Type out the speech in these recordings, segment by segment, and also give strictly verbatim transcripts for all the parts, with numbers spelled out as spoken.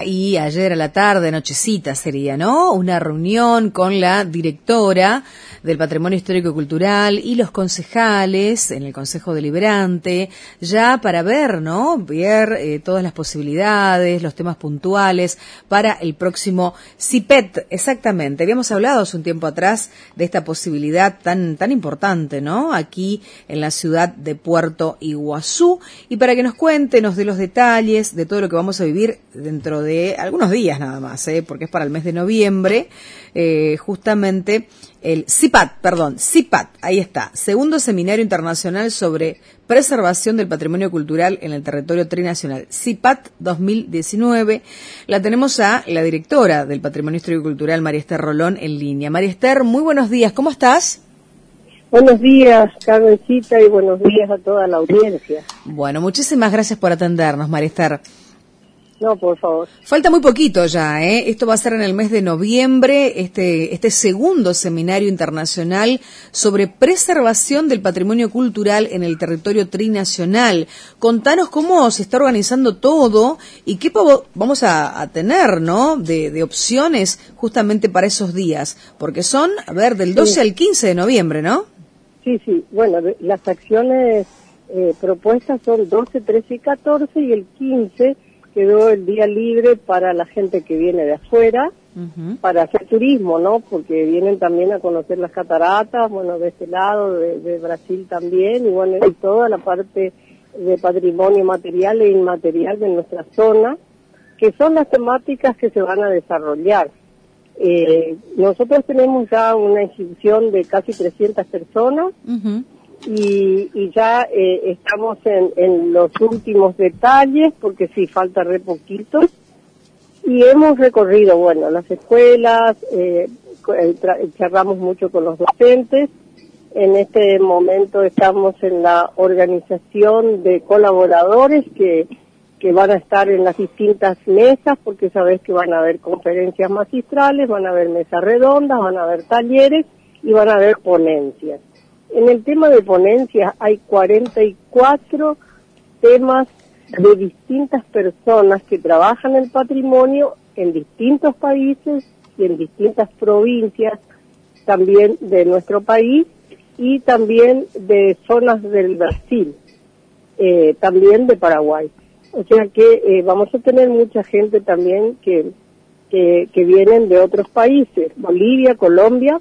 Y ayer a la tarde, nochecita sería, ¿no? Una reunión con la directora del Patrimonio Histórico y Cultural y los concejales en el Consejo Deliberante, ya para ver, ¿no? Ver eh, todas las posibilidades, los temas puntuales para el próximo C I P E T, exactamente. Habíamos hablado hace un tiempo atrás de esta posibilidad tan, tan importante, ¿no? Aquí en la ciudad de Puerto Iguazú. Y para que nos cuente, nos dé los detalles de todo lo que vamos a vivir dentro de algunos días nada más, ¿eh? Porque es para el mes de noviembre, eh, justamente el C I P A T, perdón, C I P A T, ahí está, Segundo Seminario Internacional sobre Preservación del Patrimonio Cultural en el Territorio Trinacional, C I P A T dos mil diecinueve. La tenemos a la directora del Patrimonio Histórico y Cultural, María Esther Rolón, en línea. María Esther, muy buenos días, ¿cómo estás? Buenos días, Carmencita, y buenos días a toda la audiencia. Bueno, muchísimas gracias por atendernos, María Esther. No, por favor. Falta muy poquito ya, ¿eh? Esto va a ser en el mes de noviembre, este, este segundo seminario internacional sobre preservación del patrimonio cultural en el territorio trinacional. Contanos cómo se está organizando todo y qué vamos a, a tener, ¿no? De, de opciones justamente para esos días, porque son, a ver, del doce sí. al quince de noviembre, ¿no? Sí, sí. Bueno, las acciones eh, propuestas son doce, trece y catorce, y el quince quedó el día libre para la gente que viene de afuera, uh-huh. para hacer turismo, ¿no? Porque vienen también a conocer las cataratas, bueno, de este lado, de, de Brasil también, y bueno, y toda la parte de patrimonio material e inmaterial de nuestra zona, que son las temáticas que se van a desarrollar. Eh, nosotros tenemos ya una inscripción de casi trescientas personas, uh-huh. Y, y ya eh, estamos en, en los últimos detalles, porque sí, falta re poquito, y hemos recorrido, bueno, las escuelas, eh, tra- charlamos mucho con los docentes. En este momento estamos en la organización de colaboradores que, que van a estar en las distintas mesas, porque sabés que van a haber conferencias magistrales, van a haber mesas redondas, van a haber talleres y van a haber ponencias. En el tema de ponencias hay cuarenta y cuatro temas de distintas personas que trabajan el patrimonio en distintos países y en distintas provincias también de nuestro país y también de zonas del Brasil, eh, también de Paraguay. O sea que eh, vamos a tener mucha gente también que, que, que vienen de otros países, Bolivia, Colombia.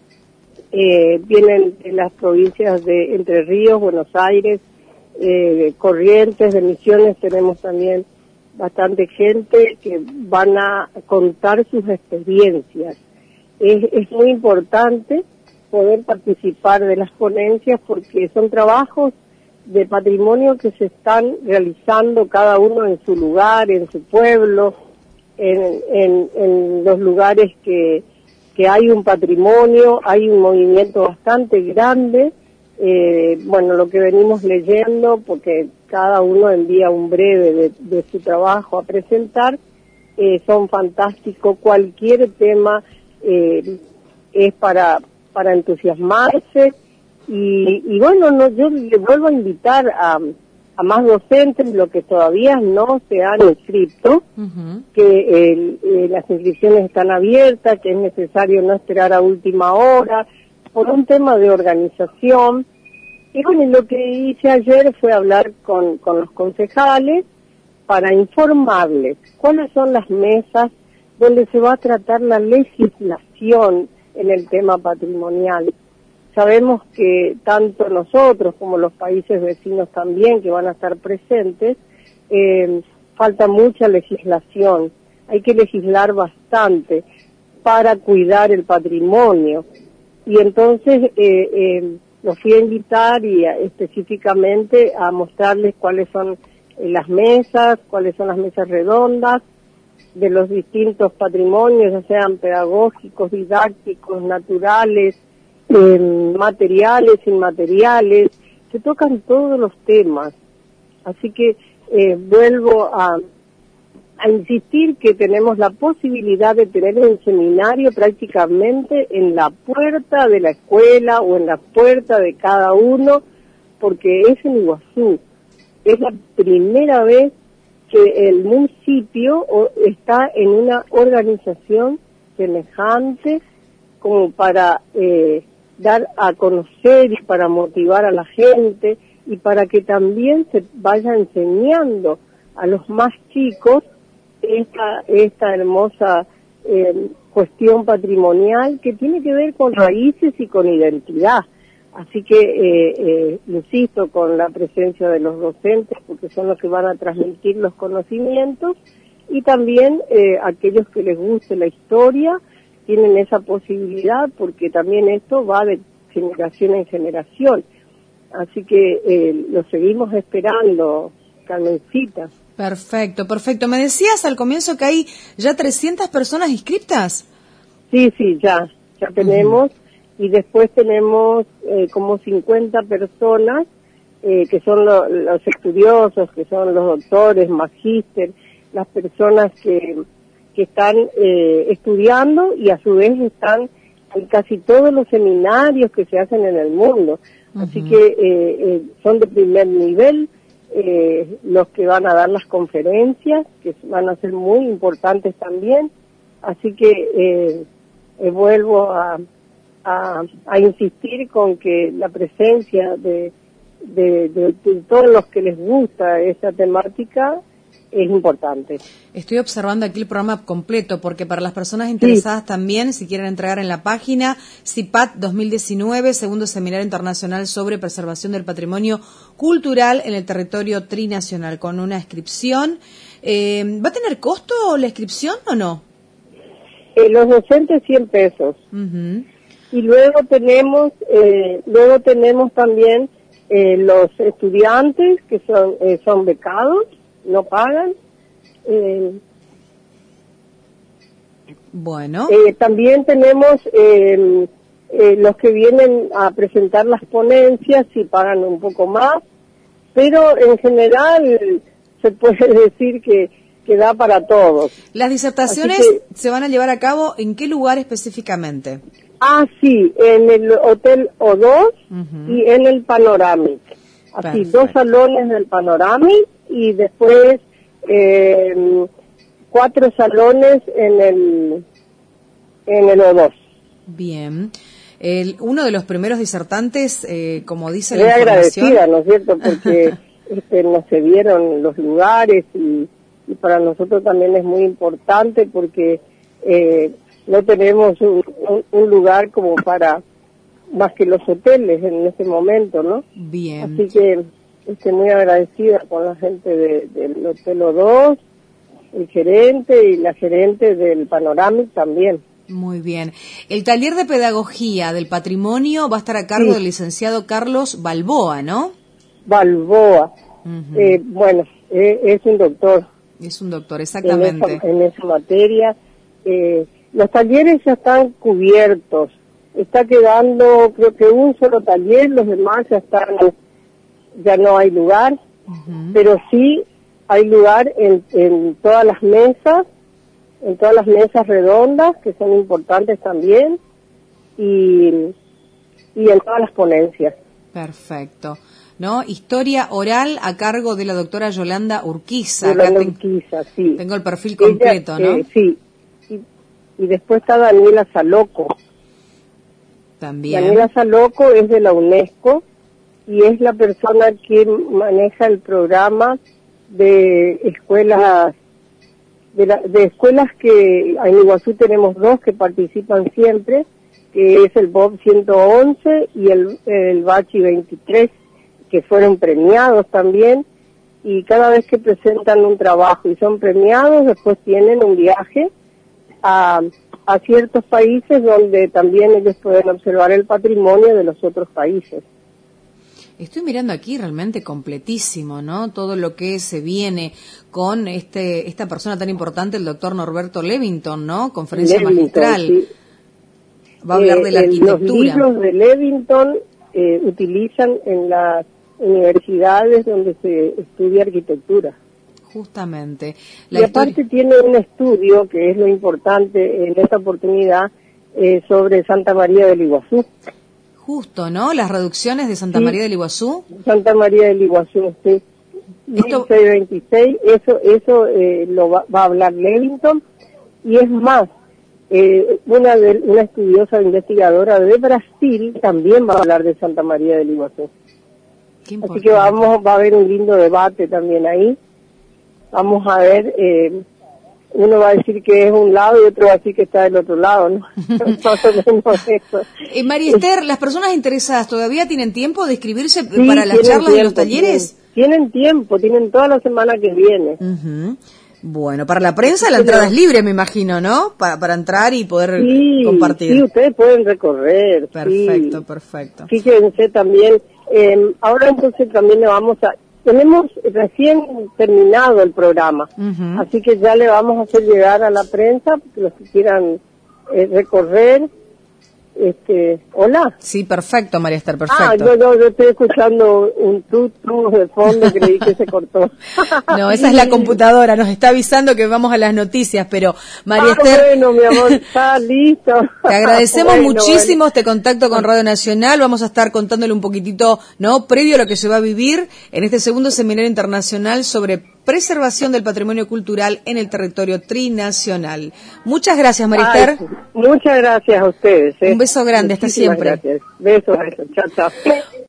Eh, vienen de las provincias de Entre Ríos, Buenos Aires, eh, Corrientes, de Misiones. Tenemos también bastante gente que van a contar sus experiencias. Es, es muy importante poder participar de las ponencias porque son trabajos de patrimonio que se están realizando cada uno en su lugar, en su pueblo, en, en, en los lugares que que hay un patrimonio, hay un movimiento bastante grande, eh, bueno, lo que venimos leyendo, porque cada uno envía un breve de, de su trabajo a presentar, eh, son fantásticos, cualquier tema eh, es para, para entusiasmarse, y, y bueno, no, yo le vuelvo a invitar a, a más docentes, lo que todavía no se han inscrito, uh-huh. que eh, eh, las inscripciones están abiertas, que es necesario no esperar a última hora, por un tema de organización. Y bueno, lo que hice ayer fue hablar con, con los concejales para informarles cuáles son las mesas donde se va a tratar la legislación en el tema patrimonial. Sabemos que tanto nosotros como los países vecinos también que van a estar presentes, eh, falta mucha legislación. Hay que legislar bastante para cuidar el patrimonio. Y entonces eh, eh, los fui a invitar y a, específicamente a mostrarles cuáles son eh, las mesas, cuáles son las mesas redondas de los distintos patrimonios, ya sean pedagógicos, didácticos, naturales, Eh, materiales, inmateriales, se tocan todos los temas. Así que eh, vuelvo a, a insistir que tenemos la posibilidad de tener un seminario prácticamente en la puerta de la escuela o en la puerta de cada uno, porque es en Iguazú. Es la primera vez que el municipio está en una organización semejante como para eh, dar a conocer y para motivar a la gente y para que también se vaya enseñando a los más chicos esta, esta hermosa eh, cuestión patrimonial que tiene que ver con raíces y con identidad. Así que, eh, eh, insisto, con la presencia de los docentes, porque son los que van a transmitir los conocimientos, y también eh, aquellos que les guste la historia tienen esa posibilidad, porque también esto va de generación en generación. Así que eh, lo seguimos esperando, Carmencita. Perfecto, perfecto. Me decías al comienzo que hay ya trescientas personas inscriptas. Sí, sí, ya, ya tenemos. Uh-huh. Y después tenemos eh, como cincuenta personas eh, que son lo, los estudiosos, que son los doctores, magíster, las personas que, que están eh, estudiando y a su vez están en casi todos los seminarios que se hacen en el mundo. Uh-huh. Así que eh, eh, son de primer nivel eh, los que van a dar las conferencias, que van a ser muy importantes también. Así que eh, eh, vuelvo a... A, a insistir con que la presencia de, de, de, de todos los que les gusta esa temática es importante. Estoy observando aquí el programa completo, porque para las personas interesadas sí. también, si quieren entregar en la página, CIPAT dos mil diecinueve, Segundo Seminario Internacional sobre Preservación del Patrimonio Cultural en el Territorio Trinacional, con una inscripción. Eh, ¿Va a tener costo la inscripción o no? Eh, los docentes cien pesos. Uh-huh. Y luego tenemos, eh, luego tenemos también eh, los estudiantes que son eh, son becados, no pagan. Eh, bueno. Eh, también tenemos eh, eh, los que vienen a presentar las ponencias y pagan un poco más, pero en general se puede decir que, que da para todos. ¿Las disertaciones que, se van a llevar a cabo en qué lugar específicamente? Ah, sí, en el Hotel O dos uh-huh. y en el Panoramic. Así, perfecto. Dos salones del Panoramic y después eh, cuatro salones en el en el O dos. Bien. El, uno de los primeros disertantes, eh, como dice Muy la información... agradecida, ¿no es cierto? Porque este, nos cedieron los lugares y, y para nosotros también es muy importante porque... Eh, no tenemos un, un, un lugar como para más que los hoteles en este momento, ¿no? Bien. Así que estoy muy agradecida con la gente de, del Hotel O dos, el gerente y la gerente del Panoramic también. Muy bien. El taller de pedagogía del patrimonio va a estar a cargo sí. del licenciado Carlos Balboa, ¿no? Balboa. Uh-huh. Eh, bueno, eh, es un doctor. Es un doctor, exactamente. En esa, en esa materia. Eh, Los talleres ya están cubiertos, está quedando creo que un solo taller, los demás ya están, ya no hay lugar, uh-huh. pero sí hay lugar en, en todas las mesas, en todas las mesas redondas que son importantes también y, y en todas las ponencias. Perfecto. ¿No? Historia oral a cargo de la doctora Yolanda Urquiza. Yolanda Acá Urquiza, ten, sí. Tengo el perfil completo, Ella, ¿no? Eh, sí. Y después está Daniela Saloco. También. Daniela Saloco es de la UNESCO y es la persona que maneja el programa de escuelas, de, la, de escuelas que en Iguazú tenemos dos que participan siempre, que es el B O B ciento once y el, el Bachi veintitrés, que fueron premiados también, y cada vez que presentan un trabajo y son premiados, después tienen un viaje A, a ciertos países donde también ellos pueden observar el patrimonio de los otros países. Estoy mirando aquí realmente completísimo, ¿no? Todo lo que se viene con este esta persona tan importante, el doctor Norberto Levington, ¿no? Conferencia Levington, magistral. Sí. Va a hablar eh, de la arquitectura. Los libros de Levington eh, utilizan en las universidades donde se estudia arquitectura. Justamente. La y aparte historia... tiene un estudio, que es lo importante en esta oportunidad, eh, sobre Santa María del Iguazú. Justo, ¿no? Las reducciones de Santa sí. María del Iguazú. Santa María del Iguazú, sí. mil seiscientos veintiséis, eso, eso eh, lo va, va a hablar Levington, y es más, eh, una, de, una estudiosa investigadora de Brasil también va a hablar de Santa María del Iguazú. Así que vamos, va a haber un lindo debate también ahí. Vamos a ver, eh, uno va a decir que es un lado y otro va a decir que está del otro lado, ¿no? Más o menos eso. Eh, María Esther, ¿las personas interesadas todavía tienen tiempo de inscribirse Sí, para las charlas tiempo, y los talleres? Tienen, tienen tiempo, tienen toda la semana que viene. Uh-huh. Bueno, para la prensa la entrada es libre, me imagino, ¿no? Para, para entrar y poder sí, compartir. Sí, ustedes pueden recorrer. Perfecto, sí. perfecto. Fíjense también, eh, ahora entonces también le vamos a... Tenemos recién terminado el programa, uh-huh. Así que ya le vamos a hacer llegar a la prensa, los que quieran eh, recorrer. Este, hola. Sí, perfecto, María Esther, perfecto. Ah, yo, yo, yo estoy escuchando un tutú de fondo, creí que se cortó. No, esa es la computadora, nos está avisando que vamos a las noticias, pero María ah, Esther... bueno, mi amor, está listo. Te agradecemos bueno, muchísimo bueno. este contacto con Radio Nacional, vamos a estar contándole un poquitito, ¿no?, previo a lo que se va a vivir en este segundo seminario internacional sobre preservación del patrimonio cultural en el territorio trinacional. Muchas gracias, María Esther. Ay, muchas gracias a ustedes. ¿eh? Un beso grande, hasta Muchísimas siempre. Gracias. Besos, besos. Chao, chao.